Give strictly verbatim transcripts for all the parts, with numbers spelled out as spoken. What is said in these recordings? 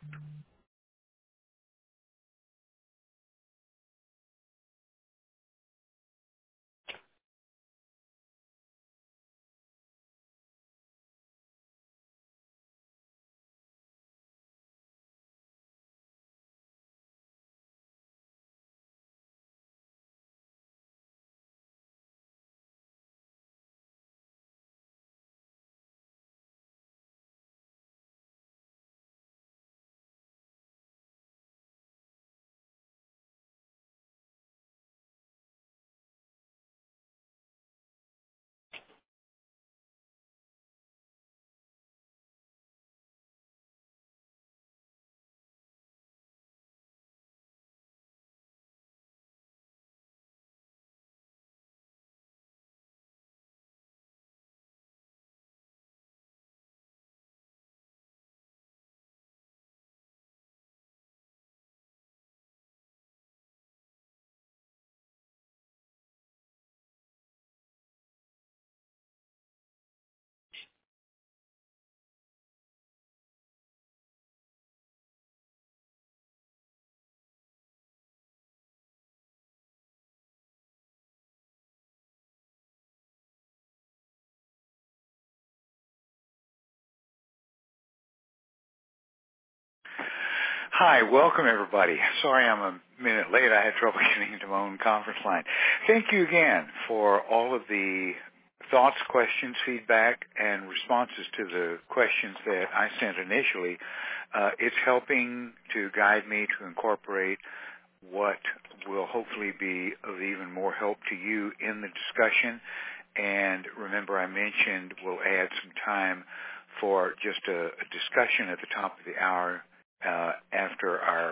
Hi, welcome everybody. Sorry I'm a minute late. I had trouble getting into my own conference line. Thank you again for all of the thoughts, questions, feedback, and responses to the questions that I sent initially. Uh, it's helping to guide me to incorporate what will hopefully be of even more help to you in the discussion. And remember, I mentioned we'll add some time for just a, a discussion at the top of the hour uh, after our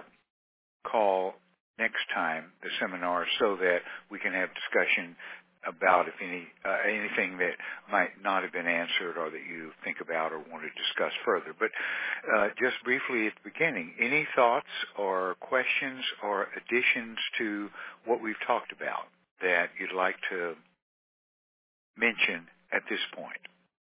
call next time, the seminar, so that we can have discussion about if any uh, anything that might not have been answered or that you think about or want to discuss further. But uh, just briefly at the beginning, any thoughts or questions or additions to what we've talked about that you'd like to mention at this point?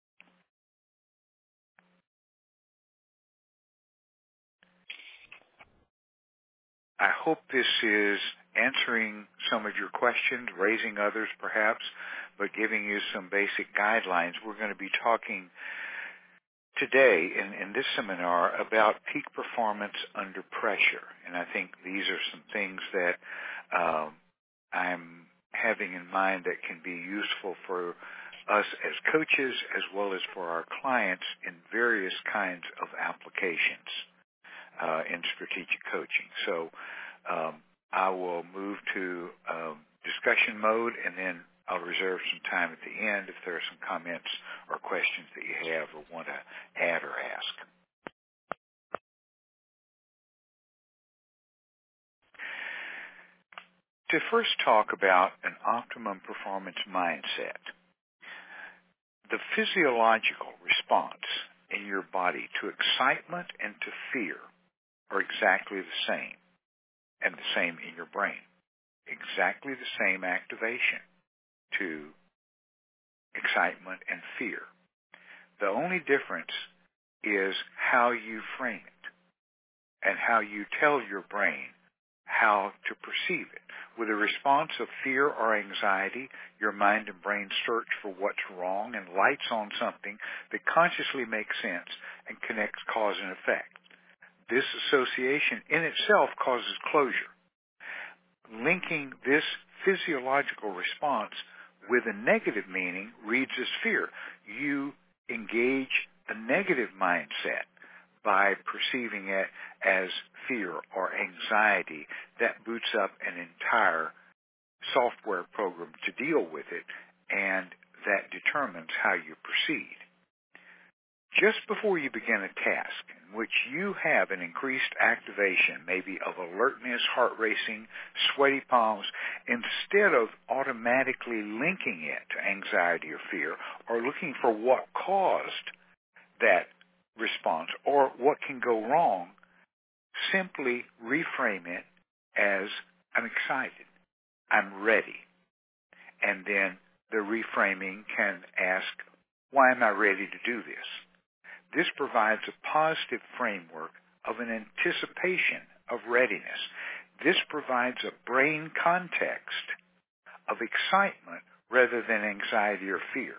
I hope this is answering some of your questions, raising others perhaps, but giving you some basic guidelines. We're going to be talking today in, in this seminar about peak performance under pressure. And I think these are some things that um, I'm having in mind that can be useful for us as coaches as well as for our clients in various kinds of applications uh, in strategic coaching. So um, I will move to um, discussion mode, and then I'll reserve some time at the end if there are some comments or questions that you have or want to add or ask. To first talk about an optimum performance mindset, the physiological response in your body to excitement and to fear are exactly the same, and the same in your brain. Exactly the same activation to excitement and fear. The only difference is how you frame it and how you tell your brain how to perceive it. With a response of fear or anxiety, your mind and brain search for what's wrong and lights on something that consciously makes sense and connects cause and effect. This association in itself causes closure. Linking this physiological response with a negative meaning reads as fear. You engage a negative mindset by perceiving it as fear or anxiety. That boots up an entire software program to deal with it, and that determines how you proceed. Just before you begin a task in which you have an increased activation, maybe of alertness, heart racing, sweaty palms, instead of automatically linking it to anxiety or fear or looking for what caused that response or what can go wrong, simply reframe it as, I'm excited, I'm ready. And then the reframing can ask, why am I ready to do this? This provides a positive framework of an anticipation of readiness. This provides a brain context of excitement rather than anxiety or fear.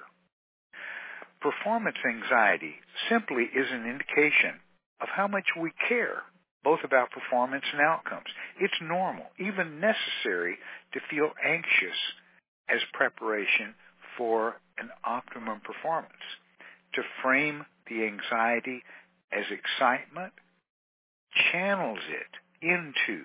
Performance anxiety simply is an indication of how much we care, both about performance and outcomes. It's normal, even necessary, to feel anxious as preparation for an optimum performance. To frame the anxiety as excitement channels it into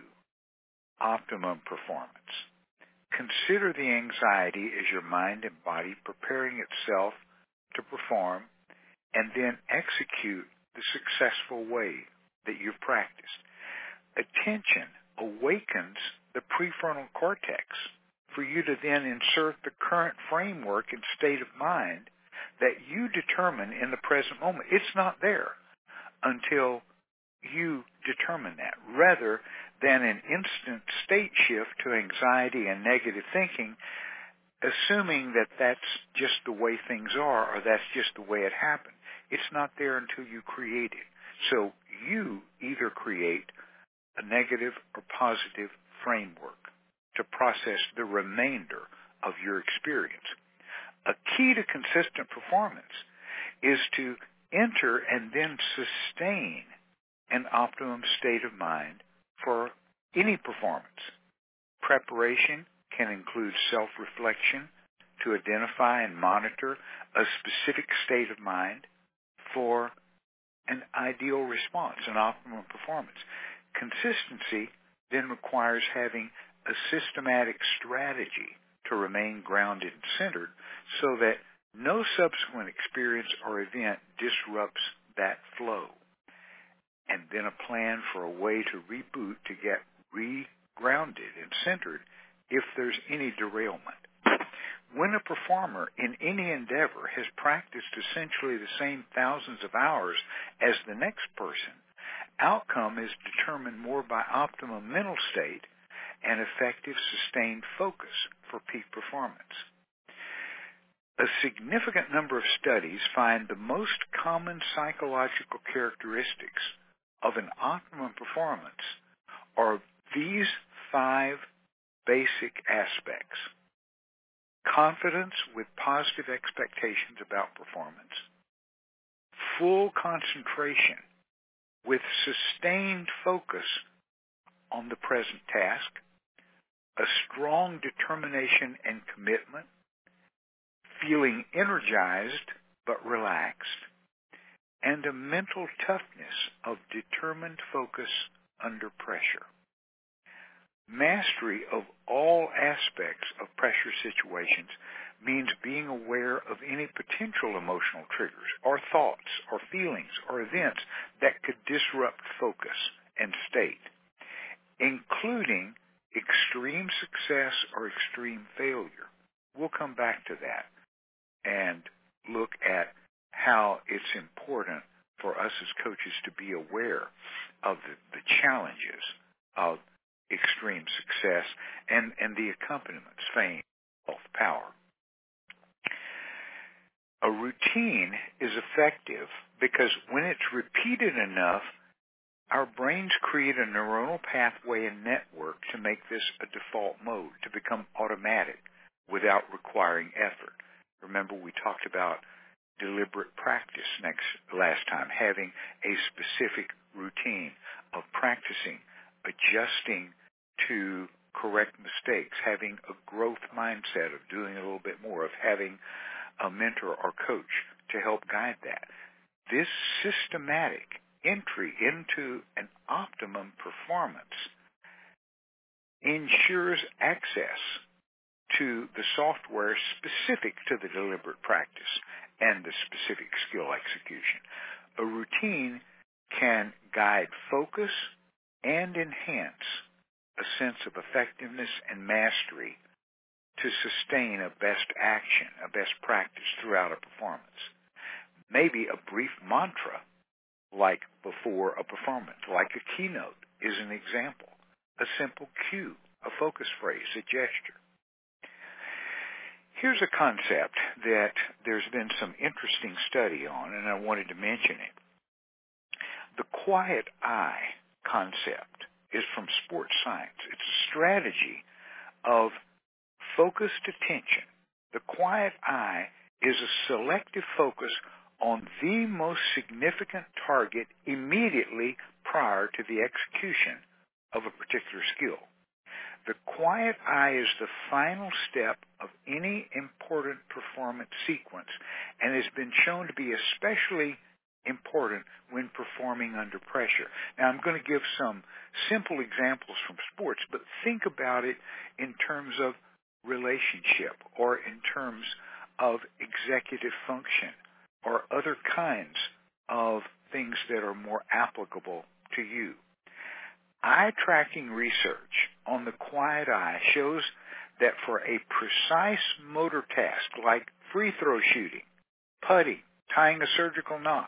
optimum performance. Consider the anxiety as your mind and body preparing itself to perform and then execute the successful way that you've practiced. Attention awakens the prefrontal cortex for you to then insert the current framework and state of mind that you determine in the present moment. It's not there until you determine that, rather than an instant state shift to anxiety and negative thinking, assuming that that's just the way things are or that's just the way it happened. It's not there until you create it. So you either create a negative or positive framework to process the remainder of your experience. A key to consistent performance is to enter and then sustain an optimum state of mind for any performance. Preparation can include self-reflection to identify and monitor a specific state of mind for an ideal response, an optimum performance. Consistency then requires having a systematic strategy to remain grounded and centered so that no subsequent experience or event disrupts that flow. And then a plan for a way to reboot to get re-grounded and centered if there's any derailment. When a performer in any endeavor has practiced essentially the same thousands of hours as the next person, outcome is determined more by optimum mental state and effective sustained focus for peak performance. A significant number of studies find the most common psychological characteristics of an optimum performance are these five basic aspects: confidence with positive expectations about performance, full concentration with sustained focus on the present task, a strong determination and commitment, feeling energized but relaxed, and a mental toughness of determined focus under pressure. Mastery of all aspects of pressure situations means being aware of any potential emotional triggers or thoughts or feelings or events that could disrupt focus and state, including extreme success or extreme failure. We'll come back to that and look at how it's important for us as coaches to be aware of the, the challenges of extreme success and, and the accompaniments, fame, health, power. A routine is effective because when it's repeated enough, our brains create a neuronal pathway and network to make this a default mode, to become automatic without requiring effort. Remember, we talked about deliberate practice next last time, having a specific routine of practicing, adjusting to correct mistakes, having a growth mindset of doing a little bit more, of having a mentor or coach to help guide that. This systematic entry into an optimum performance ensures access to the software specific to the deliberate practice and the specific skill execution. A routine can guide focus and enhance a sense of effectiveness and mastery to sustain a best action, a best practice throughout a performance. Maybe a brief mantra like before a performance, like a keynote, is an example. A simple cue, a focus phrase, a gesture. Here's a concept that there's been some interesting study on, and I wanted to mention it. The quiet eye concept is from sports science. It's a strategy of focused attention. The quiet eye is a selective focus on the most significant target immediately prior to the execution of a particular skill. The quiet eye is the final step of any important performance sequence and has been shown to be especially important when performing under pressure. Now, I'm going to give some simple examples from sports, but think about it in terms of relationship or in terms of executive function or other kinds of things that are more applicable to you. Eye tracking research on the quiet eye shows that for a precise motor task like free throw shooting, putting, tying a surgical knot,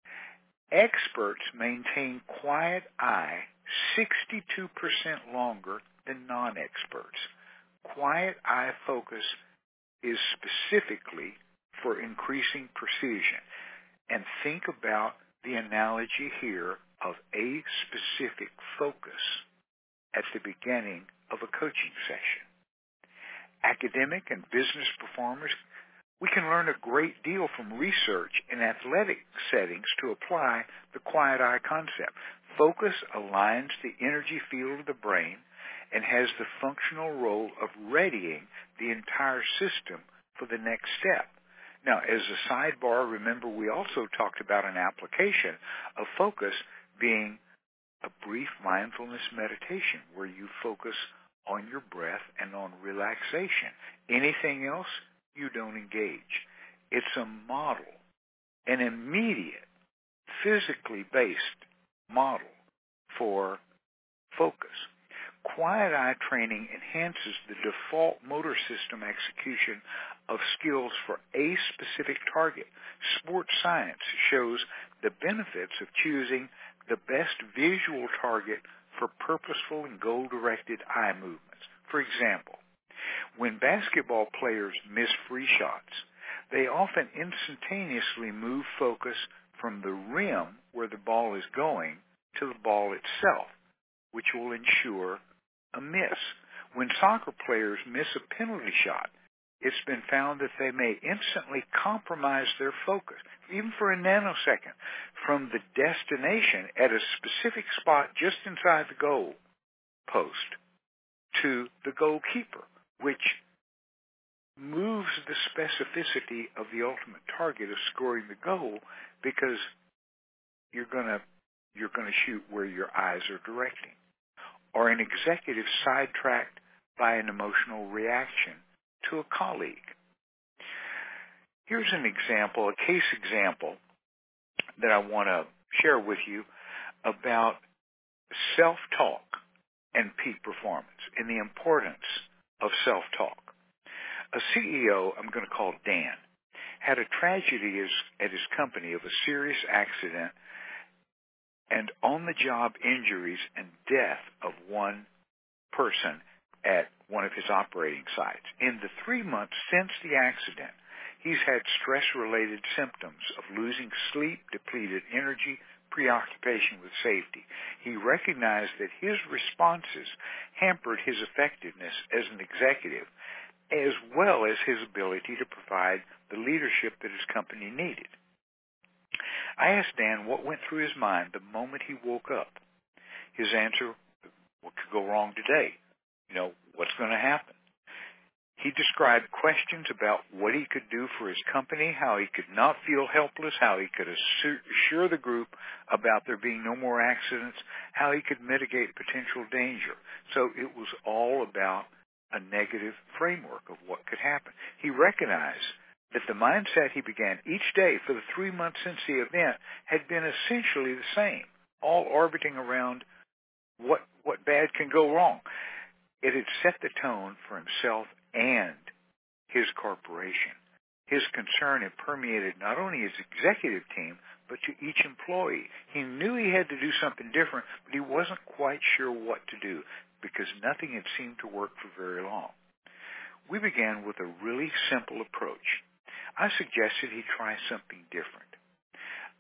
experts maintain quiet eye sixty-two percent longer than non-experts. Quiet eye focus is specifically for increasing precision. And think about the analogy here of a specific focus at the beginning of a coaching session. Academic and business performers, we can learn a great deal from research in athletic settings to apply the quiet eye concept. Focus aligns the energy field of the brain and has the functional role of readying the entire system for the next step. Now, as a sidebar, remember we also talked about an application of focus being a brief mindfulness meditation where you focus on your breath and on relaxation. Anything else, you don't engage. It's a model, an immediate, physically based model for focus. Quiet eye training enhances the default motor system execution of skills for a specific target. Sports science shows the benefits of choosing the best visual target for purposeful and goal-directed eye movements. For example, when basketball players miss free shots, they often instantaneously move focus from the rim where the ball is going to the ball itself, which will ensure a miss. When soccer players miss a penalty shot, it's been found that they may instantly compromise their focus, even for a nanosecond, from the destination at a specific spot just inside the goal post to the goalkeeper, which moves the specificity of the ultimate target of scoring the goal because you're going to you're going to shoot where your eyes are directing. Or an executive sidetracked by an emotional reaction to a colleague. Here's an example, a case example that I want to share with you about self-talk and peak performance and the importance of self-talk. A C E O, I'm going to call Dan, had a tragedy at his company of a serious accident and on-the-job injuries and death of one person at one of his operating sites. In the three months since the accident, he's had stress-related symptoms of losing sleep, depleted energy, preoccupation with safety. He recognized that his responses hampered his effectiveness as an executive, as well as his ability to provide the leadership that his company needed. I asked Dan what went through his mind the moment he woke up. His answer, what could go wrong today? You know, what's going to happen? He described questions about what he could do for his company, how he could not feel helpless, how he could assure the group about there being no more accidents, how he could mitigate potential danger. So it was all about a negative framework of what could happen. He recognized that the mindset he began each day for the three months since the event had been essentially the same, all orbiting around what what bad can go wrong. It had set the tone for himself and his corporation. His concern had permeated not only his executive team, but to each employee. He knew he had to do something different, but he wasn't quite sure what to do because nothing had seemed to work for very long. We began with a really simple approach. I suggested he try something different.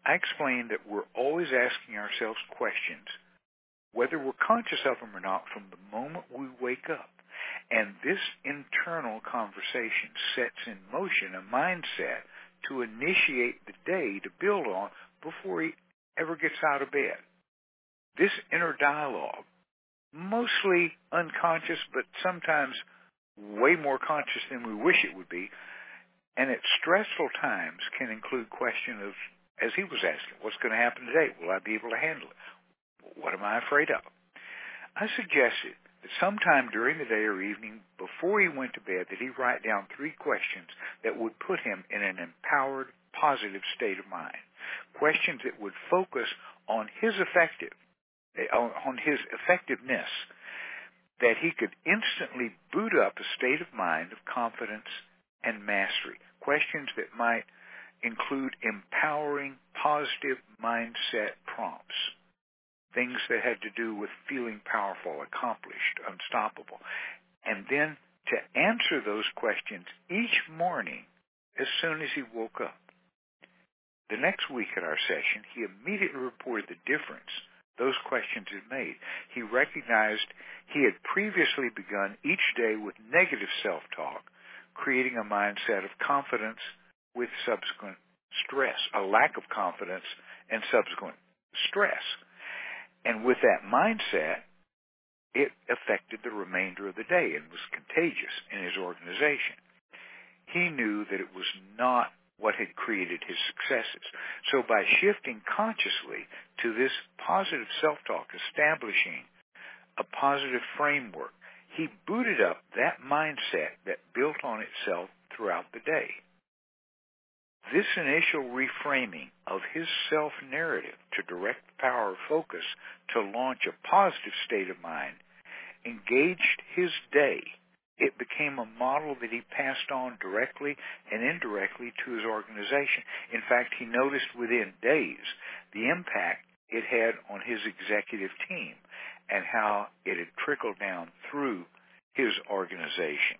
I explained that we're always asking ourselves questions, whether we're conscious of them or not, from the moment we wake up. And this internal conversation sets in motion a mindset to initiate the day to build on before he ever gets out of bed. This inner dialogue, mostly unconscious, but sometimes way more conscious than we wish it would be, and at stressful times can include question of, as he was asking, what's going to happen today? Will I be able to handle it? What am I afraid of? I suggested that sometime during the day or evening before he went to bed that he write down three questions that would put him in an empowered, positive state of mind. Questions that would focus on his effective, on his effectiveness, that he could instantly boot up a state of mind of confidence and mastery. Questions that might include empowering, positive mindset prompts. Things that had to do with feeling powerful, accomplished, unstoppable. And then to answer those questions each morning as soon as he woke up. The next week at our session, he immediately reported the difference those questions had made. He recognized he had previously begun each day with negative self-talk, creating a mindset of confidence with subsequent stress, a lack of confidence and subsequent stress. And with that mindset, it affected the remainder of the day and was contagious in his organization. He knew that it was not what had created his successes. So by shifting consciously to this positive self-talk, establishing a positive framework, he booted up that mindset that built on itself throughout the day. This initial reframing of his self-narrative to direct the power of focus to launch a positive state of mind engaged his day. It became a model that he passed on directly and indirectly to his organization. In fact, he noticed within days the impact it had on his executive team and how it had trickled down through his organization.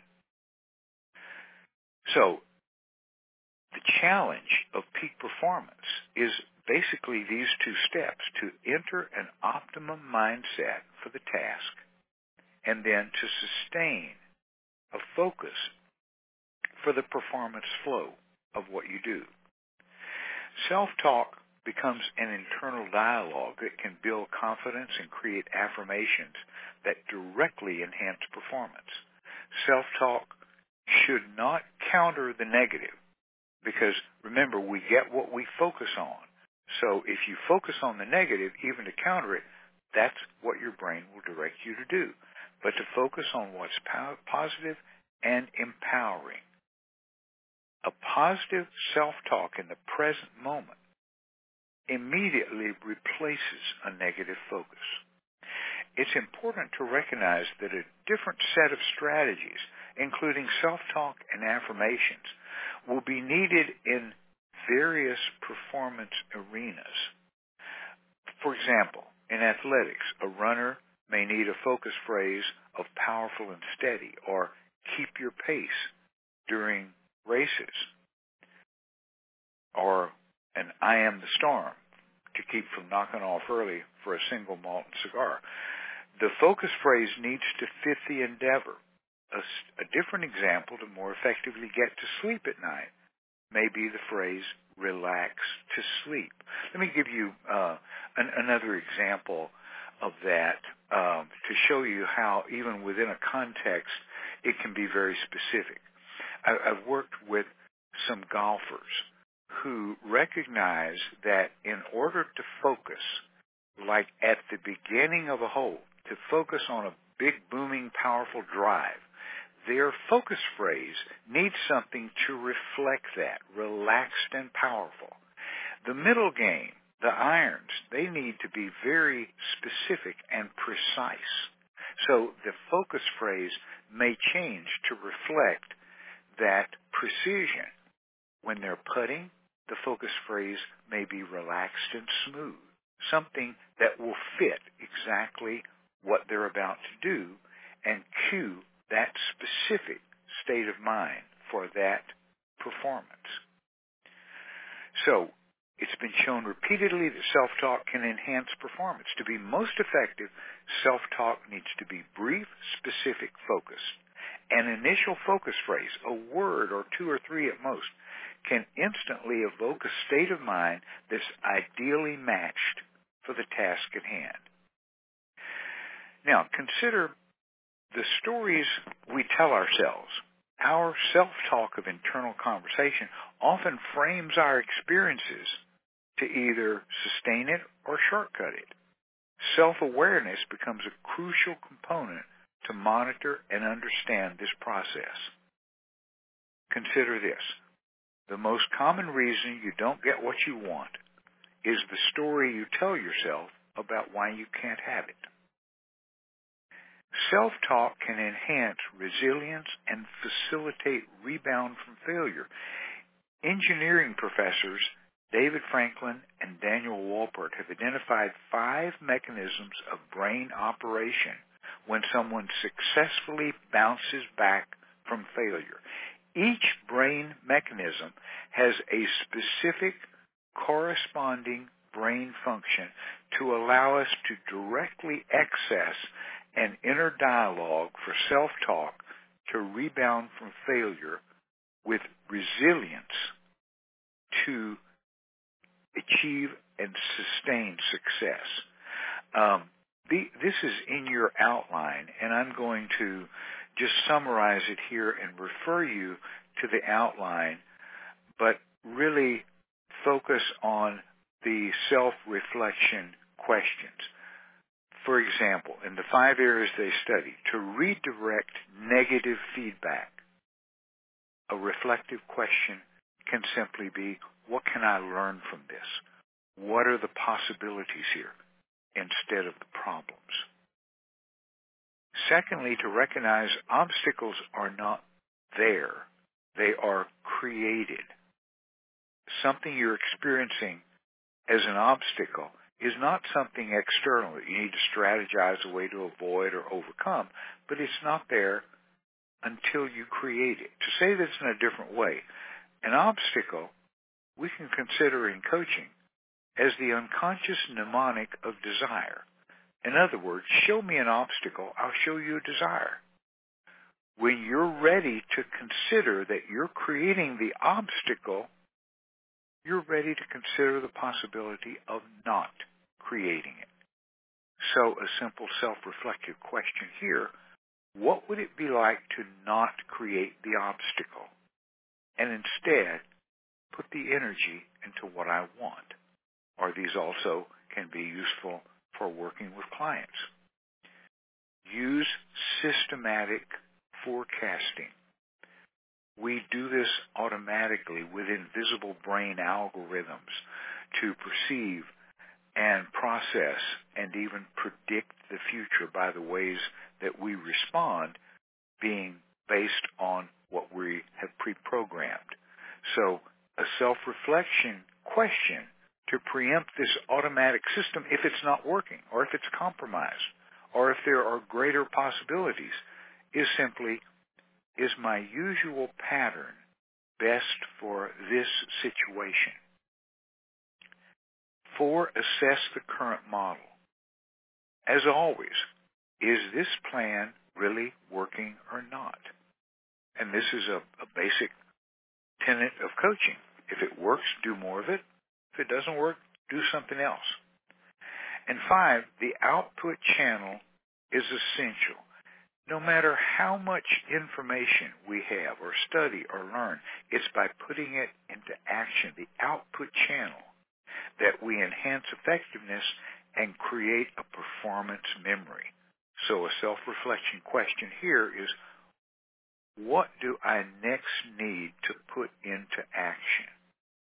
So, the challenge of peak performance is basically these two steps: to enter an optimum mindset for the task and then to sustain a focus for the performance flow of what you do. Self-talk becomes an internal dialogue that can build confidence and create affirmations that directly enhance performance. Self-talk should not counter the negative, because remember, we get what we focus on. So if you focus on the negative, even to counter it, that's what your brain will direct you to do. But to focus on what's positive and empowering. A positive self-talk in the present moment immediately replaces a negative focus. It's important to recognize that a different set of strategies, including self-talk and affirmations, will be needed in various performance arenas. For example, in athletics, a runner may need a focus phrase of powerful and steady, or keep your pace during races, or an I am the storm to keep from knocking off early for a single malt cigar. The focus phrase needs to fit the endeavor. A, a different example to more effectively get to sleep at night may be the phrase, relax to sleep. Let me give you uh, an, another example of that um, to show you how even within a context it can be very specific. I, I've worked with some golfers who recognize that in order to focus, like at the beginning of a hole, to focus on a big, booming, powerful drive, their focus phrase needs something to reflect that, relaxed and powerful. The middle game, the irons, they need to be very specific and precise. So the focus phrase may change to reflect that precision. When they're putting, the focus phrase may be relaxed and smooth, something that will fit exactly what they're about to do and cue that specific state of mind for that performance. So It's been shown repeatedly that self-talk can enhance performance. To be most effective, self-talk needs to be brief, specific, focused. An initial focus phrase, a word or two or three at most, can instantly evoke a state of mind that's ideally matched for the task at hand. Now, consider the stories we tell ourselves. Our self-talk of internal conversation often frames our experiences to either sustain it or shortcut it. Self-awareness becomes a crucial component to monitor and understand this process. Consider this. The most common reason you don't get what you want is the story you tell yourself about why you can't have it. Self-talk can enhance resilience and facilitate rebound from failure. Engineering professors David Franklin and Daniel Wolpert have identified five mechanisms of brain operation when someone successfully bounces back from failure. Each brain mechanism has a specific corresponding brain function to allow us to directly access an inner dialogue for self-talk to rebound from failure with resilience to achieve and sustain success. Um, the, this is in your outline, and I'm going to just summarize it here and refer you to the outline, but really focus on the self-reflection questions. For example, in the five areas they studied, to redirect negative feedback, a reflective question can simply be, what can I learn from this? What are the possibilities here instead of the problems? Secondly, to recognize obstacles are not there. They are created. Something you're experiencing as an obstacle is not something external that you need to strategize a way to avoid or overcome, but it's not there until you create it. To say this in a different way, an obstacle we can consider in coaching as the unconscious mnemonic of desire. In other words, show me an obstacle, I'll show you a desire. When you're ready to consider that you're creating the obstacle, you're ready to consider the possibility of not creating it. So a simple self-reflective question here, what would it be like to not create the obstacle and instead put the energy into what I want? Or these also can be useful for working with clients. Use systematic forecasting. We do this automatically with invisible brain algorithms to perceive and process and even predict the future by the ways that we respond, being based on what we have pre-programmed. So a self-reflection question to preempt this automatic system if it's not working or if it's compromised or if there are greater possibilities is simply, is my usual pattern best for this situation? Four, assess the current model. As always, is this plan really working or not? And this is a, a basic tenet of coaching. If it works, do more of it. If it doesn't work, do something else. And five, the output channel is essential. No matter how much information we have or study or learn, it's by putting it into action, the output channel, that we enhance effectiveness and create a performance memory. So a self-reflection question here is, what do I next need to put into action?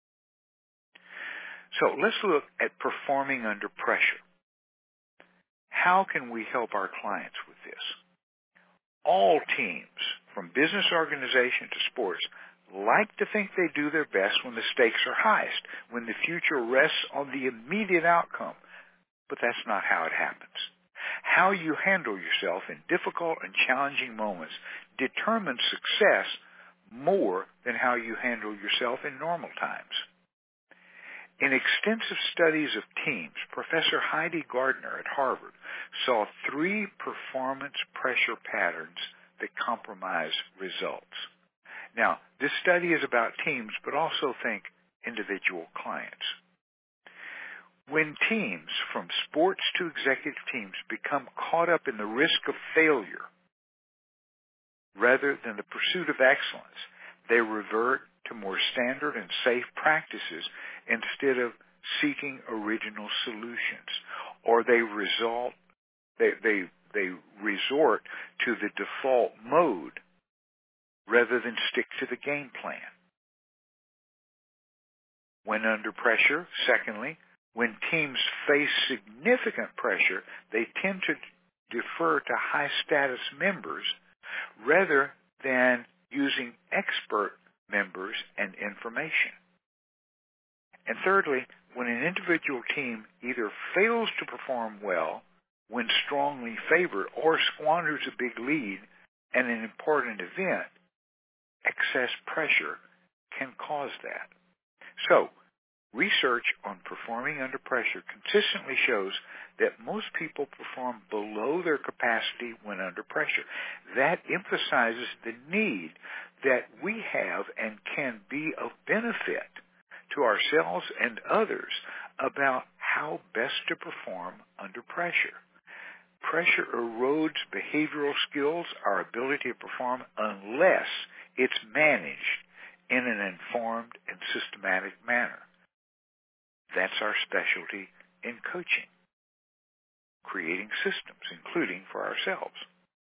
So let's look at performing under pressure. How can we help our clients with this? All teams, from business organization to sports, like to think they do their best when the stakes are highest, when the future rests on the immediate outcome. But that's not how it happens. How you handle yourself in difficult and challenging moments determines success more than how you handle yourself in normal times. In extensive studies of teams, Professor Heidi Gardner at Harvard saw three performance pressure patterns that compromise results. Now, this study is about teams, but also think individual clients. When teams, from sports to executive teams, become caught up in the risk of failure rather than the pursuit of excellence, they revert to more standard and safe practices instead of seeking original solutions, or they result they they they resort to the default mode rather than stick to the game plan. When under pressure, secondly, when teams face significant pressure, they tend to defer to high-status members rather than using expert members and information. And thirdly, when an individual team either fails to perform well when strongly favored or squanders a big lead at an important event, excess pressure can cause that. So, research on performing under pressure consistently shows that most people perform below their capacity when under pressure. That emphasizes the need that we have and can be of benefit to ourselves and others about how best to perform under pressure. Pressure erodes behavioral skills, our ability to perform, unless it's managed in an informed and systematic manner. That's our specialty in coaching, creating systems, including for ourselves.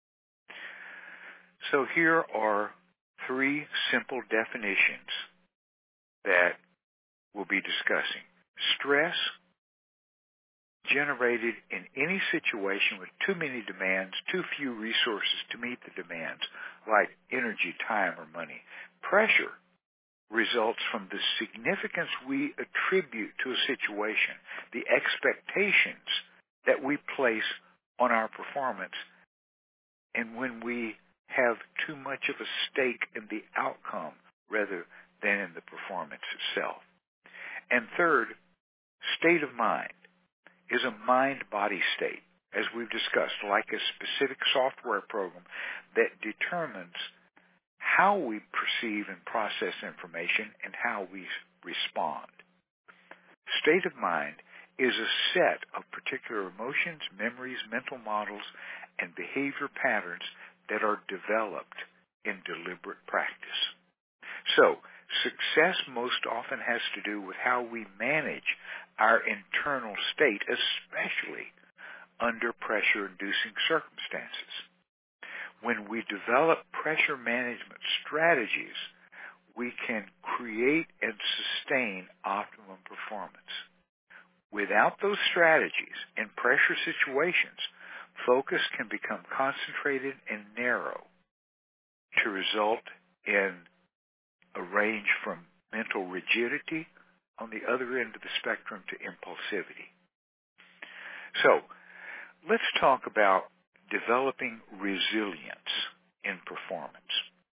So here are three simple definitions that we'll be discussing. Stress generated in any situation with too many demands, too few resources to meet the demands, like energy, time, or money. Pressure results from the significance we attribute to a situation, the expectations that we place on our performance, and when we have too much of a stake in the outcome rather than in the performance itself. And third, state of mind is a mind-body state, as we've discussed, like a specific software program that determines how we perceive and process information and how we respond. State of mind is a set of particular emotions, memories, mental models, and behavior patterns that are developed in deliberate practice. So, success most often has to do with how we manage our internal state, especially under pressure-inducing circumstances. When we develop pressure management strategies, we can create and sustain optimum performance. Without those strategies in pressure situations, focus can become concentrated and narrow to result in a range from mental rigidity on the other end of the spectrum to impulsivity. So, let's talk about developing resilience in performance.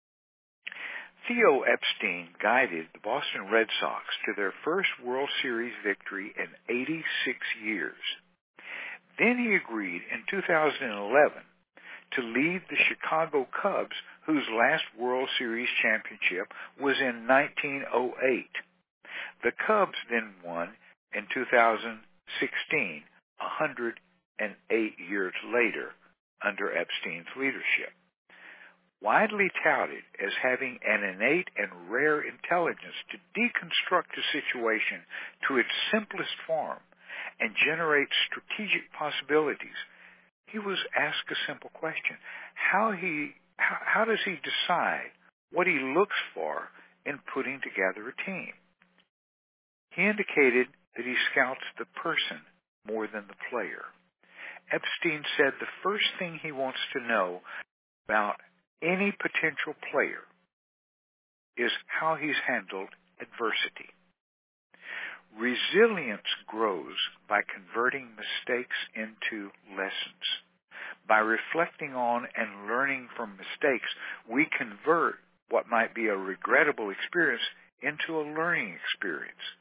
Theo Epstein guided the Boston Red Sox to their first World Series victory in eighty-six years. Then he agreed in two thousand eleven to lead the Chicago Cubs, whose last World Series championship was in nineteen oh eight. The Cubs then won in two thousand sixteen, one hundred eight years later, under Epstein's leadership. Widely touted as having an innate and rare intelligence to deconstruct a situation to its simplest form and generate strategic possibilities, he was asked a simple question. How he how, how does he decide what he looks for in putting together a team? He indicated that he scouts the person more than the player. Epstein said the first thing he wants to know about any potential player is how he's handled adversity. Resilience grows by converting mistakes into lessons. By reflecting on and learning from mistakes, we convert what might be a regrettable experience into a learning experience.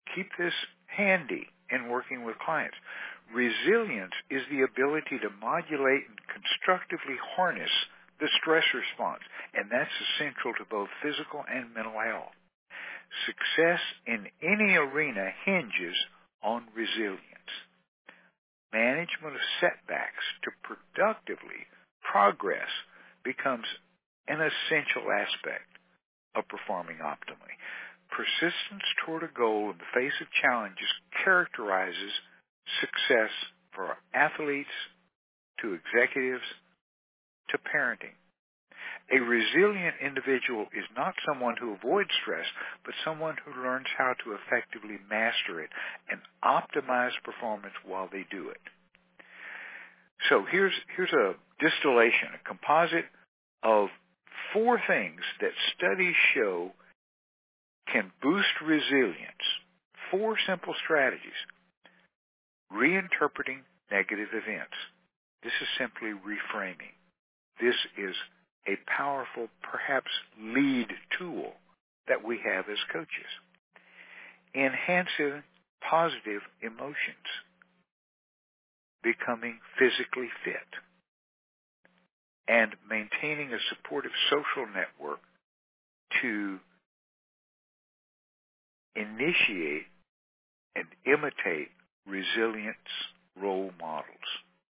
keep this handy in working with clients. Resilience is the ability to modulate and constructively harness the stress response, and that's essential to both physical and mental health. Success in any arena hinges on resilience. Management of setbacks to productively progress becomes an essential aspect of performing optimally. Persistence toward a goal in the face of challenges characterizes success for athletes to executives to parenting. A resilient individual is not someone who avoids stress, but someone who learns how to effectively master it and optimize performance while they do it. So here's here's a distillation, a composite of four things that studies show can boost resilience. Four simple strategies. Reinterpreting negative events. This is simply reframing. This is a powerful, perhaps lead tool that we have as coaches. Enhancing positive emotions. Becoming physically fit. And maintaining a supportive social network to initiate and imitate resilience role models.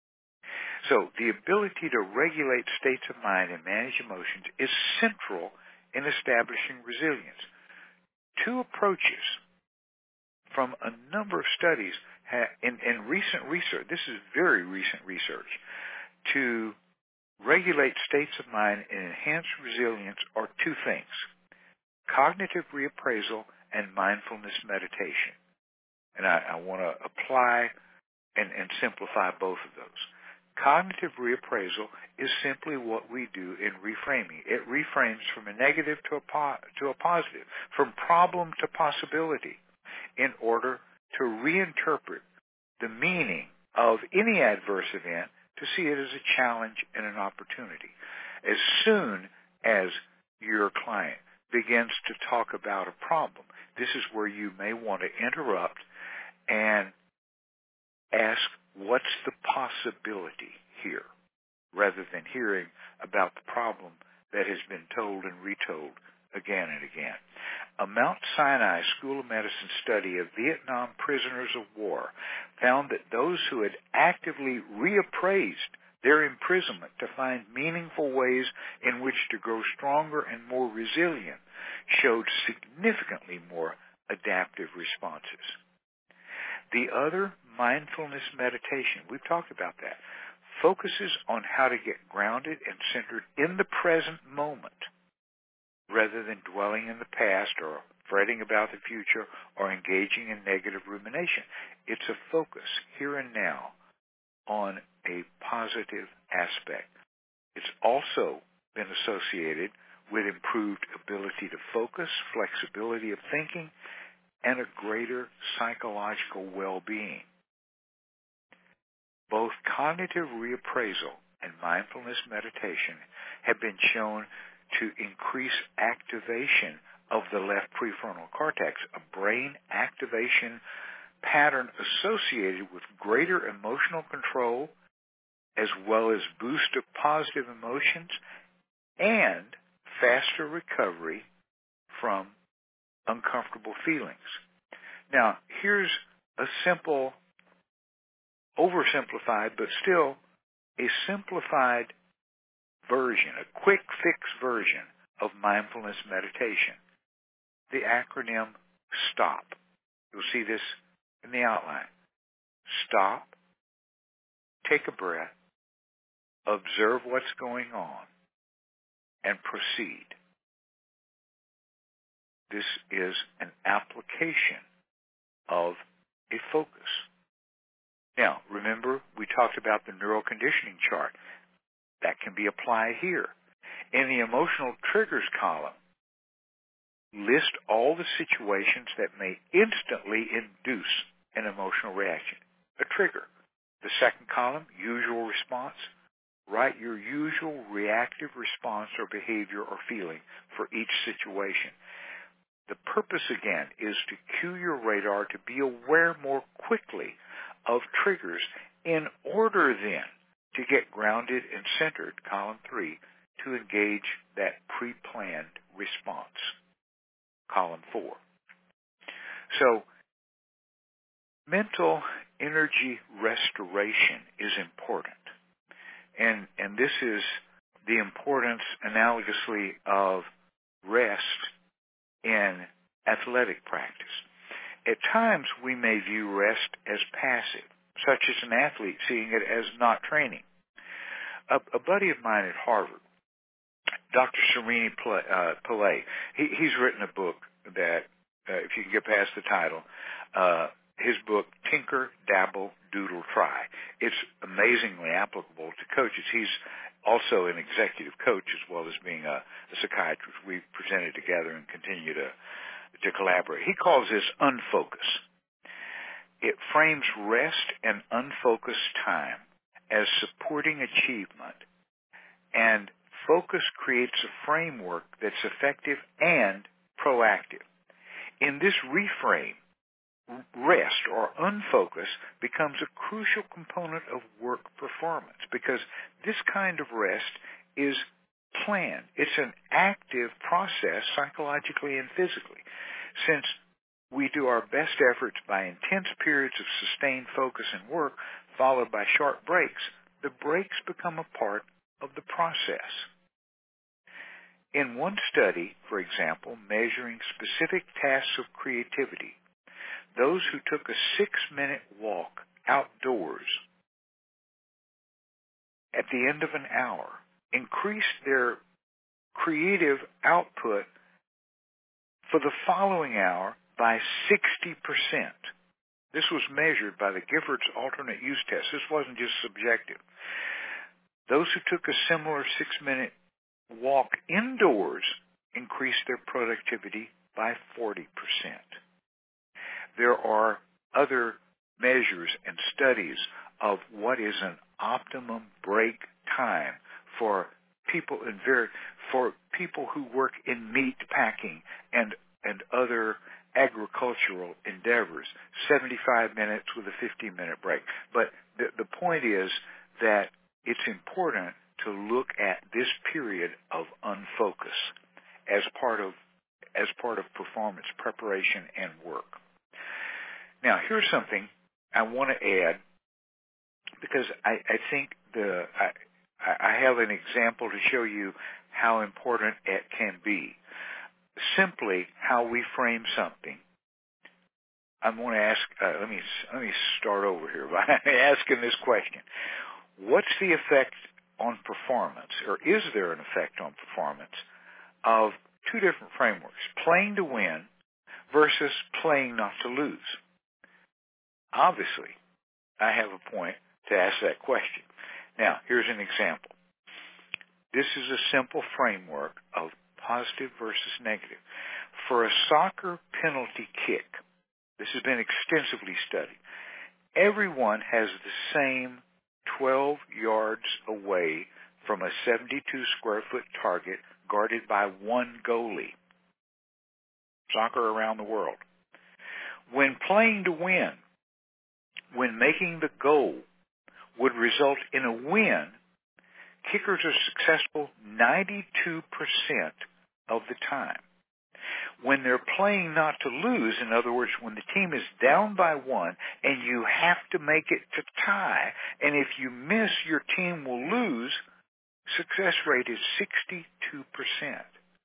So the ability to regulate states of mind and manage emotions is central in establishing resilience. Two approaches from a number of studies ha- in, in recent research, this is very recent research, to regulate states of mind and enhance resilience are two things: cognitive reappraisal and mindfulness meditation. And I, I want to apply and, and simplify both of those. Cognitive reappraisal is simply what we do in reframing. It reframes from a negative to a, po- to a positive, from problem to possibility, in order to reinterpret the meaning of any adverse event to see it as a challenge and an opportunity. As soon as your client begins to talk about a problem, this is where you may want to interrupt and ask, what's the possibility here, rather than hearing about the problem that has been told and retold again and again. A Mount Sinai School of Medicine study of Vietnam prisoners of war found that those who had actively reappraised their imprisonment to find meaningful ways in which to grow stronger and more resilient showed significantly more adaptive responses. The other, mindfulness meditation, we've talked about that, focuses on how to get grounded and centered in the present moment rather than dwelling in the past or fretting about the future or engaging in negative rumination. It's a focus here and now on a positive aspect. It's also been associated with improved ability to focus, flexibility of thinking, and a greater psychological well-being. Both cognitive reappraisal and mindfulness meditation have been shown to increase activation of the left prefrontal cortex, a brain activation pattern associated with greater emotional control as well as boost of positive emotions and faster recovery from uncomfortable feelings. Now, here's a simple, oversimplified, but still a simplified version, a quick fix version of mindfulness meditation. The acronym STOP. You'll see this in the outline. Stop, take a breath, observe what's going on, and proceed. This is an application of a focus. Now, remember, we talked about the neural conditioning chart. That can be applied here. In the emotional triggers column, list all the situations that may instantly induce an emotional reaction, a trigger. The second column, usual response. Write your usual reactive response or behavior or feeling for each situation. The purpose, again, is to cue your radar to be aware more quickly of triggers in order then to get grounded and centered, column three, to engage that pre-planned response, column four. So mental energy restoration is important. And, and this is the importance analogously of rest in athletic practice. At times we may view rest as passive, such as an athlete seeing it as not training. A, a buddy of mine at Harvard, Doctor Srini Pillay, he, he's written a book that, uh, if you can get past the title, uh, his book, Tinker, Dabble, Doodle, Try. It's amazingly applicable to coaches. He's also an executive coach as well as being a, a psychiatrist. We've presented together and continue to, to collaborate. He calls this unfocus. It frames rest and unfocused time as supporting achievement, and focus creates a framework that's effective and proactive. In this reframe, rest or unfocus becomes a crucial component of work performance because this kind of rest is planned. It's an active process psychologically and physically. Since we do our best efforts by intense periods of sustained focus and work followed by short breaks, the breaks become a part of the process. In one study, for example, measuring specific tasks of creativity, those who took a six-minute walk outdoors at the end of an hour increased their creative output for the following hour by sixty percent. This was measured by the Giffords alternate use test. This wasn't just subjective. Those who took a similar six-minute walk indoors increased their productivity by forty percent. There are other measures and studies of what is an optimum break time for people in very, for people who work in meat packing and and other agricultural endeavors. seventy-five minutes with a fifteen minute break. But the, the point is that it's important to look at this period of unfocus as part of as part of performance preparation and work. Now, here's something I want to add because I, I think the I, I have an example to show you how important it can be. Simply how we frame something. I'm going to ask. Uh, let me let me start over here by asking this question: what's the effect on performance, or is there an effect on performance of two different frameworks, playing to win versus playing not to lose? Obviously, I have a point to ask that question. Now, here's an example. This is a simple framework of positive versus negative. For a soccer penalty kick, this has been extensively studied, everyone has the same twelve yards away from a seventy-two square foot target guarded by one goalie. Soccer around the world. When playing to win, when making the goal would result in a win, kickers are successful ninety-two percent of the time. When they're playing not to lose, in other words, when the team is down by one and you have to make it to tie, and if you miss, your team will lose, success rate is sixty-two percent.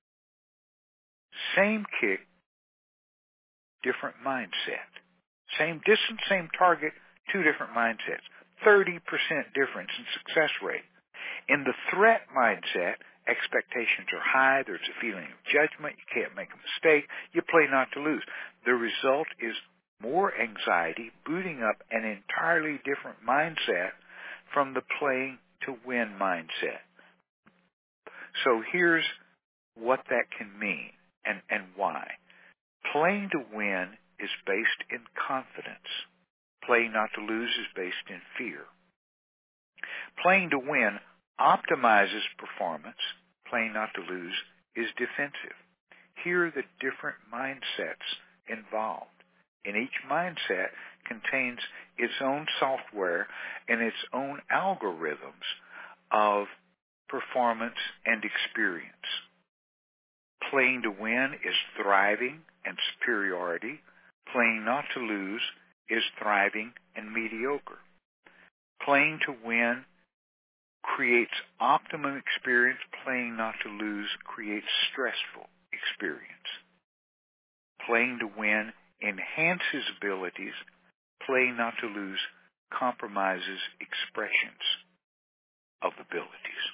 Same kick, different mindset. Same distance, same target, two different mindsets. thirty percent difference in success rate. In the threat mindset, expectations are high. There's a feeling of judgment. You can't make a mistake. You play not to lose. The result is more anxiety, booting up an entirely different mindset from the playing to win mindset. So here's what that can mean and, and why. Playing to win is based in confidence. Playing not to lose is based in fear. Playing to win optimizes performance. Playing not to lose is defensive. Here are the different mindsets involved. And each mindset contains its own software and its own algorithms of performance and experience. Playing to win is thriving and superiority. Playing not to lose is thriving and mediocre. Playing to win creates optimum experience. Playing not to lose creates stressful experience. Playing to win enhances abilities. Playing not to lose compromises expressions of abilities.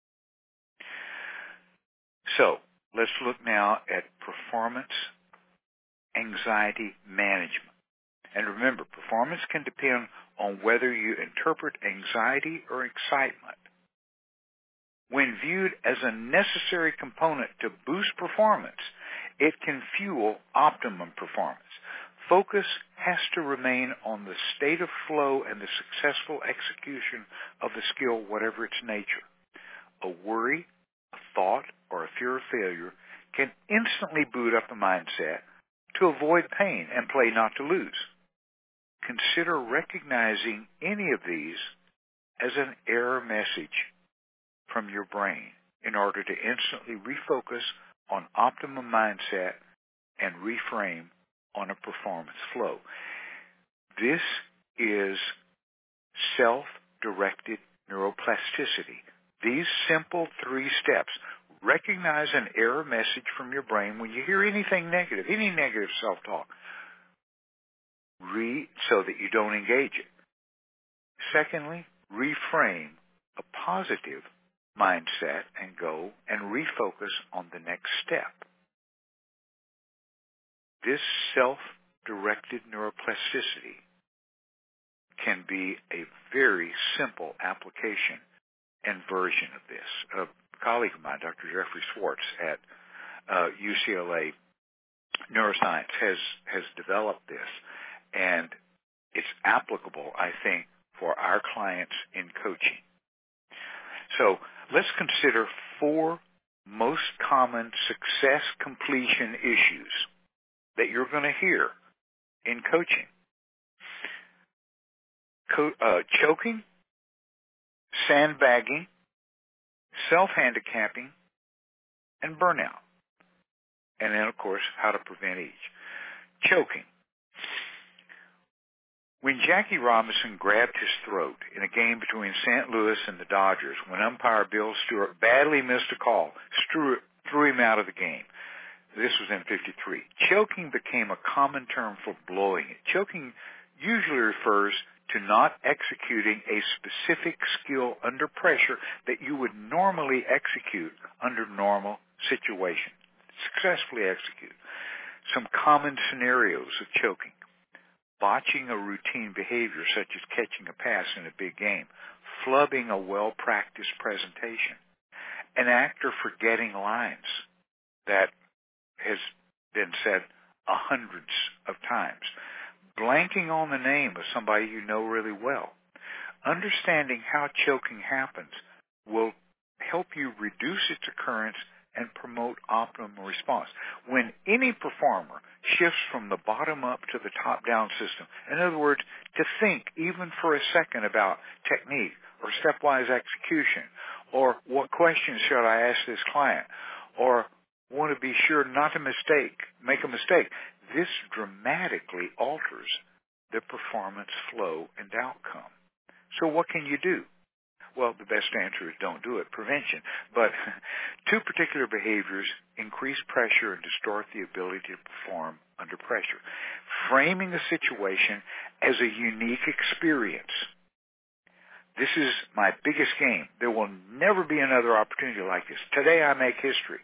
So, let's look now at performance anxiety management. And remember, performance can depend on whether you interpret anxiety or excitement. When viewed as a necessary component to boost performance, it can fuel optimum performance. Focus has to remain on the state of flow and the successful execution of the skill, whatever its nature. A worry, a thought, or a fear of failure can instantly boot up the mindset to avoid pain and play not to lose. Consider recognizing any of these as an error message from your brain in order to instantly refocus on optimum mindset and reframe on a performance flow. This is self-directed neuroplasticity. These simple three steps. Recognize an error message from your brain when you hear anything negative, any negative self-talk, re- so that you don't engage it. Secondly, reframe a positive mindset and go and refocus on the next step. This self-directed neuroplasticity can be a very simple application and version of this. A colleague of mine, Doctor Jeffrey Schwartz at uh, U C L A Neuroscience, has, has developed this, and it's applicable, I think, for our clients in coaching. So let's consider four most common success completion issues that you're going to hear in coaching. Co- uh, choking, sandbagging, self-handicapping, and burnout. And then, of course, how to prevent each. Choking. When Jackie Robinson grabbed his throat in a game between Saint Louis and the Dodgers, when umpire Bill Stewart badly missed a call, Stewart threw him out of the game. This was in fifty-three. Choking became a common term for blowing it. Choking usually refers to not executing a specific skill under pressure that you would normally execute under normal situations. Successfully execute. Some common scenarios of choking. Botching a routine behavior such as catching a pass in a big game. Flubbing a well-practiced presentation. An actor forgetting lines that has been said a hundreds of times. Blanking on the name of somebody you know really well. Understanding how choking happens will help you reduce its occurrence and promote optimal response. When any performer shifts from the bottom up to the top down system, in other words, to think even for a second about technique or stepwise execution, or what questions should I ask this client, or want to be sure not to mistake, make a mistake. This dramatically alters the performance flow and outcome. So what can you do? Well, the best answer is don't do it, prevention. But two particular behaviors increase pressure and distort the ability to perform under pressure. Framing a situation as a unique experience. This is my biggest game. There will never be another opportunity like this. Today I make history.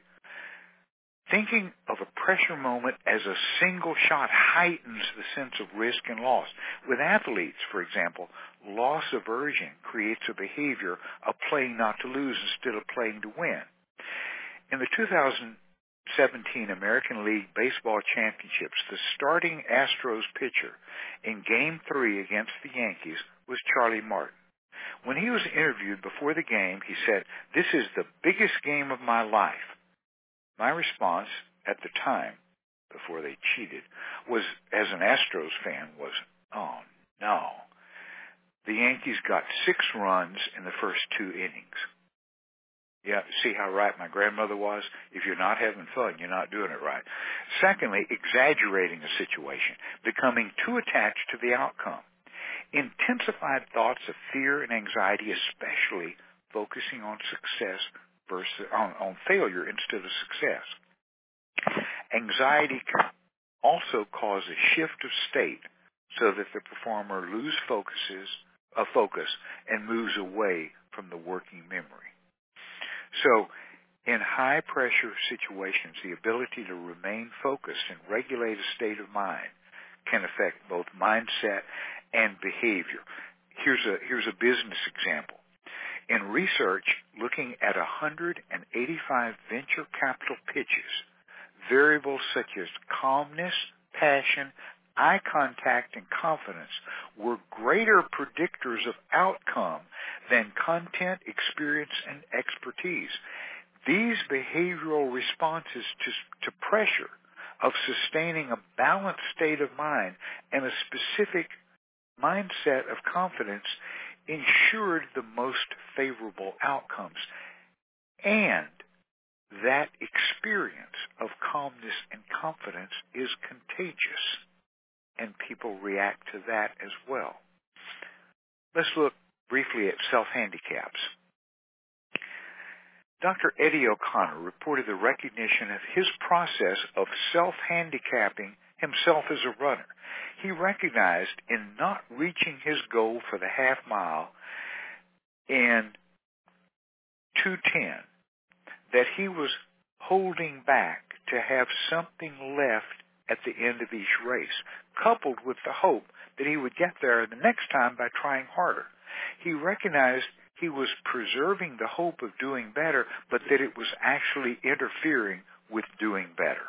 Thinking of a pressure moment as a single shot heightens the sense of risk and loss. With athletes, for example, loss aversion creates a behavior of playing not to lose instead of playing to win. In the two thousand seventeen American League Baseball Championships, the starting Astros pitcher in Game three against the Yankees was Charlie Martin. When he was interviewed before the game, he said, "This is the biggest game of my life." My response at the time, before they cheated, was, as an Astros fan, was, oh, no. The Yankees got six runs in the first two innings. Yeah, see how right my grandmother was? If you're not having fun, you're not doing it right. Secondly, exaggerating the situation, becoming too attached to the outcome. Intensified thoughts of fear and anxiety, especially focusing on success versus on, on failure instead of success. Anxiety can also cause a shift of state so that the performer loses focuses, uh, focus and moves away from the working memory. So, in high-pressure situations, the ability to remain focused and regulate a state of mind can affect both mindset and behavior. Here's a, here's a business example. In research looking at one hundred eighty-five venture capital pitches, variables such as calmness, passion, eye contact, and confidence were greater predictors of outcome than content, experience, and expertise. These behavioral responses to, to pressure of sustaining a balanced state of mind and a specific mindset of confidence ensured the most favorable outcomes. And that experience of calmness and confidence is contagious, and people react to that as well. Let's look briefly at self-handicaps. Doctor Eddie O'Connor reported the recognition of his process of self-handicapping himself as a runner. He recognized in not reaching his goal for the half mile in two ten that he was holding back to have something left at the end of each race, coupled with the hope that he would get there the next time by trying harder. He recognized he was preserving the hope of doing better, but that it was actually interfering with doing better.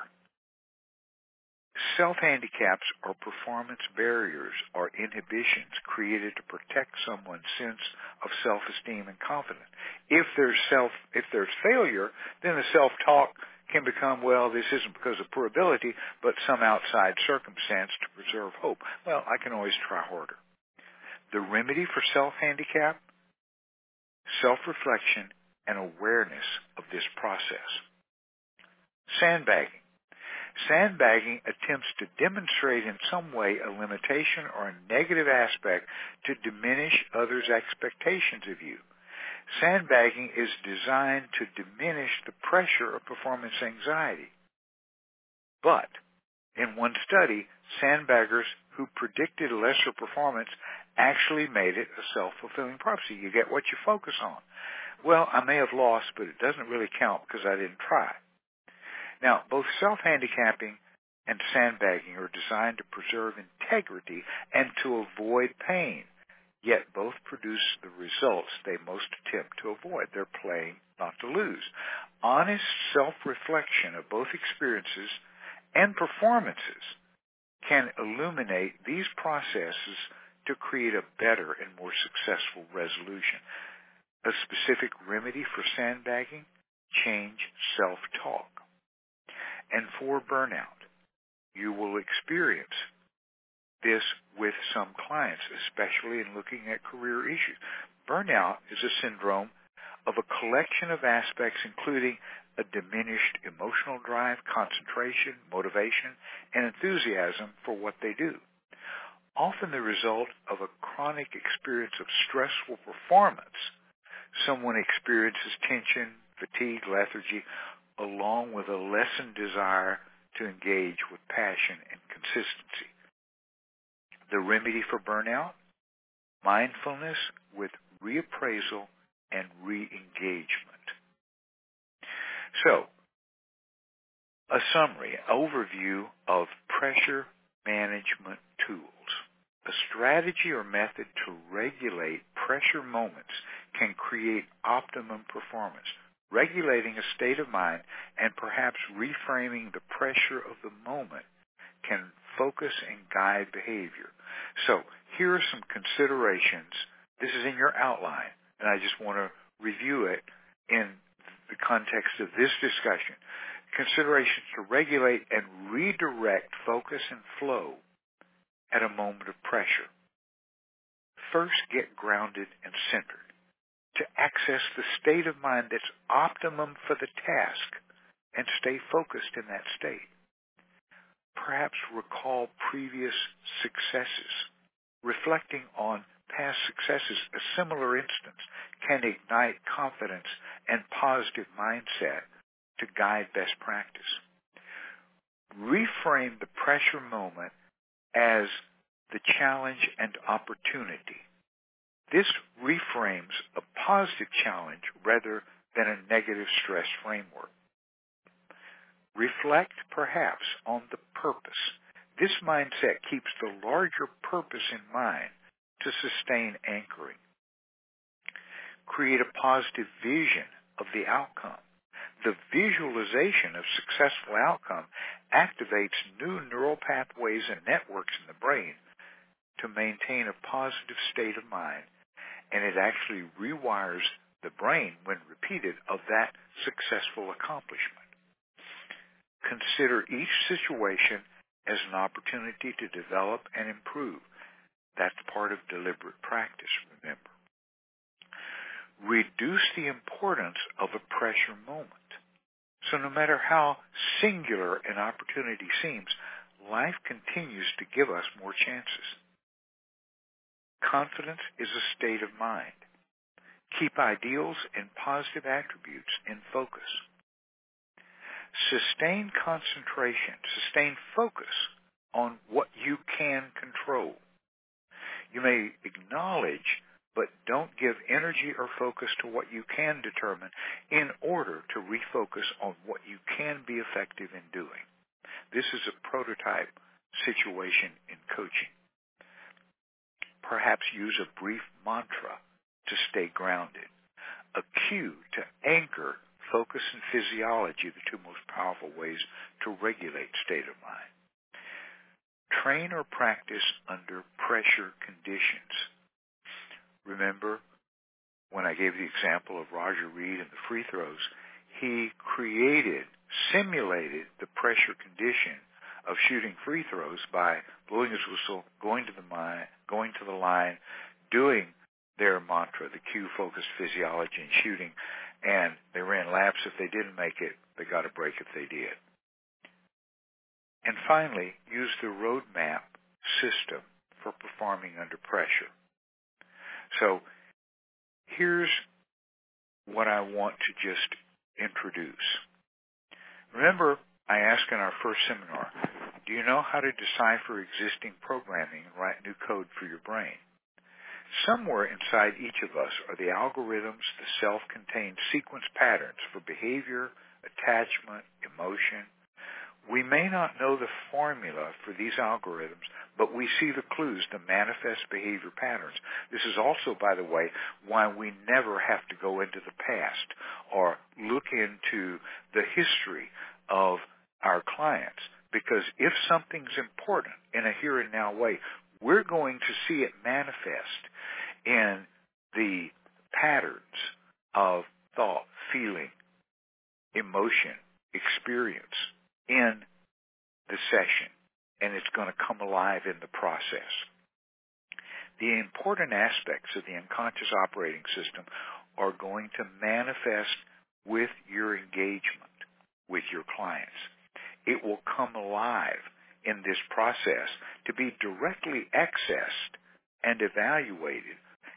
Self-handicaps are performance barriers or inhibitions created to protect someone's sense of self-esteem and confidence. If there's self, if there's failure, then the self-talk can become, well, this isn't because of poor ability, but some outside circumstance to preserve hope. Well, I can always try harder. The remedy for self-handicap? Self-reflection and awareness of this process. Sandbagging. Sandbagging attempts to demonstrate in some way a limitation or a negative aspect to diminish others' expectations of you. Sandbagging is designed to diminish the pressure of performance anxiety. But in one study, sandbaggers who predicted lesser performance actually made it a self-fulfilling prophecy. You get what you focus on. Well, I may have lost, but it doesn't really count because I didn't try. Now, both self-handicapping and sandbagging are designed to preserve integrity and to avoid pain, yet both produce the results they most attempt to avoid. They're playing not to lose. Honest self-reflection of both experiences and performances can illuminate these processes to create a better and more successful resolution. A specific remedy for sandbagging? Change self-talk. And for burnout, you will experience this with some clients, especially in looking at career issues. Burnout is a syndrome of a collection of aspects including a diminished emotional drive, concentration, motivation, and enthusiasm for what they do. Often the result of a chronic experience of stressful performance, someone experiences tension, fatigue, lethargy, along with a lessened desire to engage with passion and consistency. The remedy for burnout? Mindfulness with reappraisal and re-engagement. So, a summary, overview of pressure management tools. A strategy or method to regulate pressure moments can create optimum performance. Regulating a state of mind and perhaps reframing the pressure of the moment can focus and guide behavior. So here are some considerations. This is in your outline, and I just want to review it in the context of this discussion. considerations to regulate and redirect focus and flow at a moment of pressure. First, get grounded and centered to access the state of mind that's optimum for the task and stay focused in that state. Perhaps recall previous successes. Reflecting on past successes, a similar instance can ignite confidence and positive mindset to guide best practice. Reframe the pressure moment as the challenge and opportunity. This reframes a positive challenge rather than a negative stress framework. Reflect, perhaps, on the purpose. This mindset keeps the larger purpose in mind to sustain anchoring. Create a positive vision of the outcome. The visualization of successful outcome activates new neural pathways and networks in the brain to maintain a positive state of mind, and it actually rewires the brain, when repeated, of that successful accomplishment. Consider each situation as an opportunity to develop and improve. That's part of deliberate practice, remember. Reduce the importance of a pressure moment. So no matter how singular an opportunity seems, life continues to give us more chances. Confidence is a state of mind. Keep ideals and positive attributes in focus. Sustain concentration, sustain focus on what you can control. You may acknowledge, but don't give energy or focus to what you can determine in order to refocus on what you can be effective in doing. This is a prototype situation in coaching. Perhaps use a brief mantra to stay grounded, a cue to anchor focus and physiology, the two most powerful ways to regulate state of mind. Train or practice under pressure conditions. Remember when I gave the example of Roger Reed and the free throws, he created, simulated the pressure condition of shooting free throws by blowing his whistle, going to the line, going to the line, doing their mantra, the cue, focus, physiology, and shooting, and they ran laps. If they didn't make it, they got a break if they did. And finally, use the roadmap system for performing under pressure. So here's what I want to just introduce. Remember, I asked in our first seminar, do you know how to decipher existing programming and write new code for your brain? Somewhere inside each of us are the algorithms, the self-contained sequence patterns for behavior, attachment, emotion. We may not know the formula for these algorithms, but we see the clues, the manifest behavior patterns. This is also, by the way, why we never have to go into the past or look into the history of our clients, because if something's important in a here and now way, we're going to see it manifest in the patterns of thought, feeling, emotion, experience in the session, and it's going to come alive in the process. The important aspects of the unconscious operating system are going to manifest with your engagement with your clients. It will come alive in this process to be directly accessed and evaluated,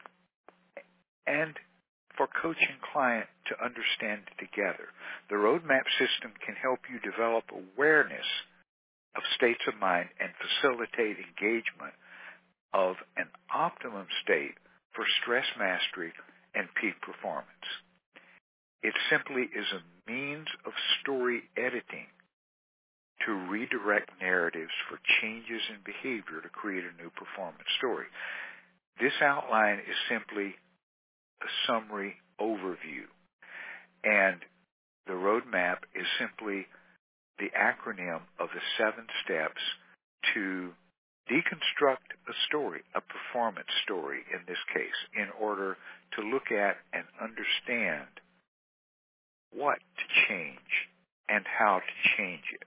and for coach and client to understand it together. The roadmap system can help you develop awareness of states of mind and facilitate engagement of an optimum state for stress mastery and peak performance. It simply is a means of story editing to redirect narratives for changes in behavior to create a new performance story. This outline is simply a summary overview, and the roadmap is simply the acronym of the seven steps to deconstruct a story, a performance story in this case, in order to look at and understand what to change and how to change it.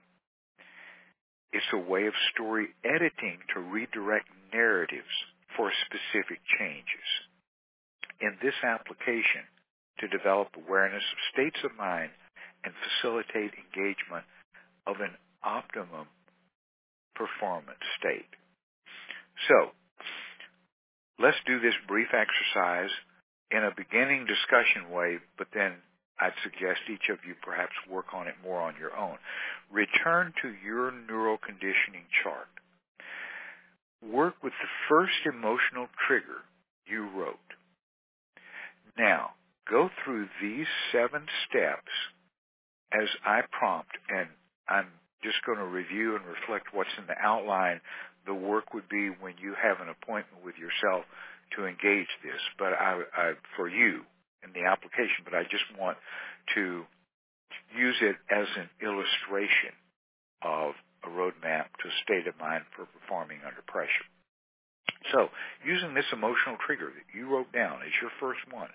It's a way of story editing to redirect narratives for specific changes. In this application, to develop awareness of states of mind and facilitate engagement of an optimum performance state. So, let's do this brief exercise in a beginning discussion way, but then I'd suggest each of you perhaps work on it more on your own. Return to your neural conditioning chart. Work with the first emotional trigger you wrote. Now, go through these seven steps as I prompt, and I'm just going to review and reflect what's in the outline. The work would be when you have an appointment with yourself to engage this, but I, I for you in the application, but I just want to use it as an illustration of a roadmap to a state of mind for performing under pressure. So, using this emotional trigger that you wrote down as your first one,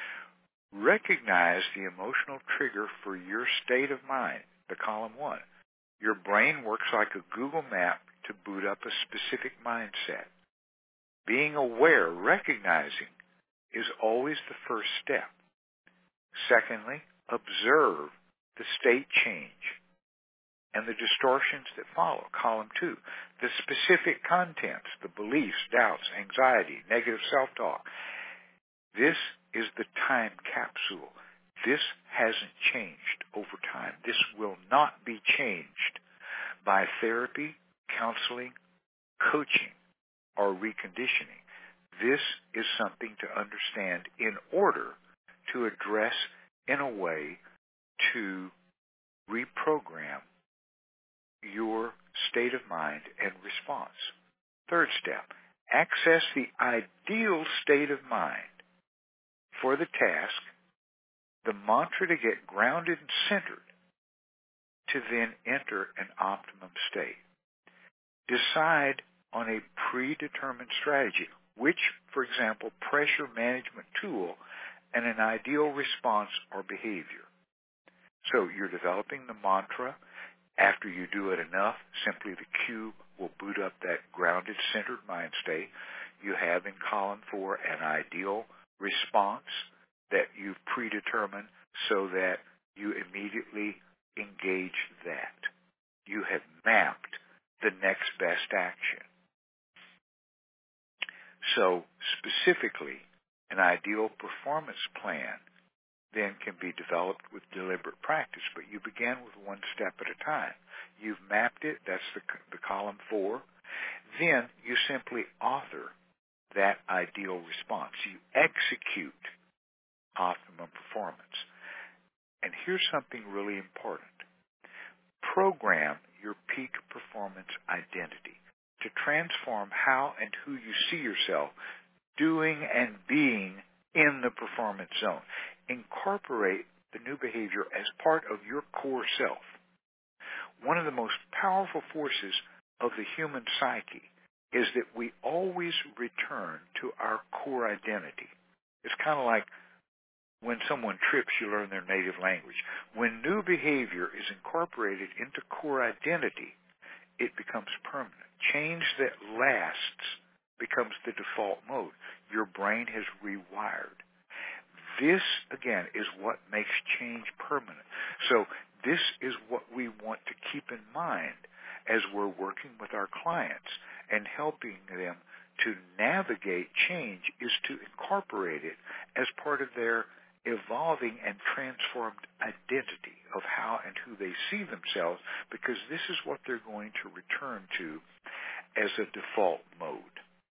recognize the emotional trigger for your state of mind, the column one. Your brain works like a Google map to boot up a specific mindset. Being aware, recognizing, is always the first step. Secondly, observe the state change and the distortions that follow, column two. The specific contents, the beliefs, doubts, anxiety, negative self-talk. This is the time capsule. This hasn't changed over time. This will not be changed by therapy, counseling, coaching, or reconditioning. This is something to understand in order to address in a way to reprogram your state of mind and response. Third step, access the ideal state of mind for the task, the mantra to get grounded and centered, to then enter an optimum state. Decide on a predetermined strategy, which, for example, pressure management tool and an ideal response or behavior. So you're developing the mantra. After you do it enough, simply the cue will boot up that grounded, centered mind state. You have in column four an ideal response that you've predetermined so that you immediately engage that. You have mapped the next best action. So specifically, an ideal performance plan then can be developed with deliberate practice, but you begin with one step at a time. You've mapped it, that's the, the column four. Then you simply author that ideal response. You execute optimum performance. And here's something really important. Program your peak performance identity to transform how and who you see yourself doing and being in the performance zone. Incorporate the new behavior as part of your core self. One of the most powerful forces of the human psyche is that we always return to our core identity. It's kind of like when someone trips, you learn their native language. When new behavior is incorporated into core identity, it becomes permanent. Change that lasts becomes the default mode. Your brain has rewired. This, again, is what makes change permanent. So this is what we want to keep in mind as we're working with our clients and helping them to navigate change, is to incorporate it as part of their evolving and transformed identity of how and who they see themselves, because this is what they're going to return to as a default mode.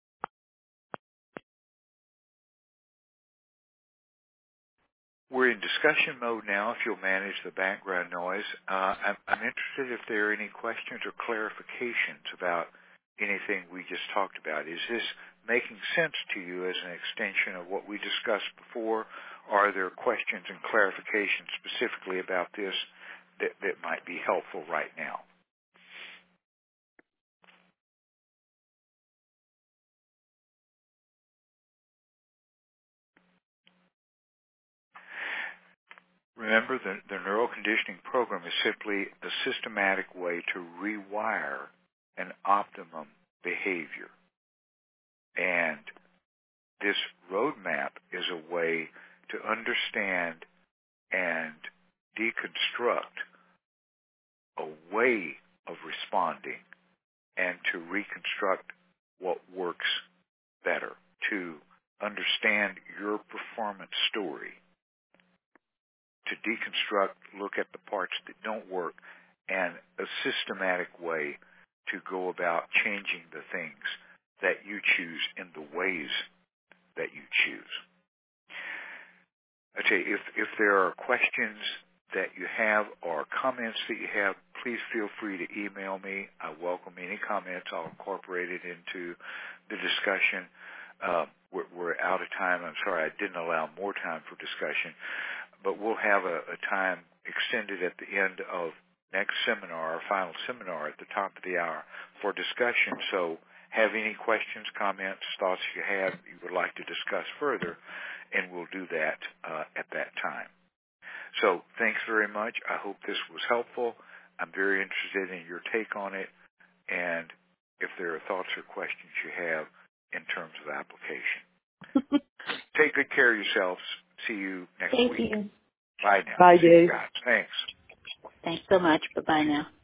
We're in discussion mode now, if you'll manage the background noise. Uh, I'm, I'm interested if there are any questions or clarifications about anything we just talked about. Is this making sense to you as an extension of what we discussed before? Or are there questions and clarifications specifically about this that, that might be helpful right now? Remember, the, the neuroconditioning program is simply the systematic way to rewire an optimum behavior. And this roadmap is a way to understand and deconstruct a way of responding and to reconstruct what works better, to understand your performance story, to deconstruct, look at the parts that don't work, and a systematic way to go about changing the things that you choose in the ways that you choose. I tell you, if, if there are questions that you have or comments that you have, please feel free to email me. I welcome any comments. I'll incorporate it into the discussion. Uh, we're, we're out of time. I'm sorry I didn't allow more time for discussion, but we'll have a, a time extended at the end of next seminar, our final seminar at the top of the hour for discussion. So have any questions, comments, thoughts you have you would like to discuss further, and we'll do that uh, at that time. So thanks very much. I hope this was helpful. I'm very interested in your take on it, and if there are thoughts or questions you have in terms of application. Take good care of yourselves. See you next Thank week. you. Bye now. Bye, See you Dave. guys. Thanks. Thanks so much. Bye-bye now.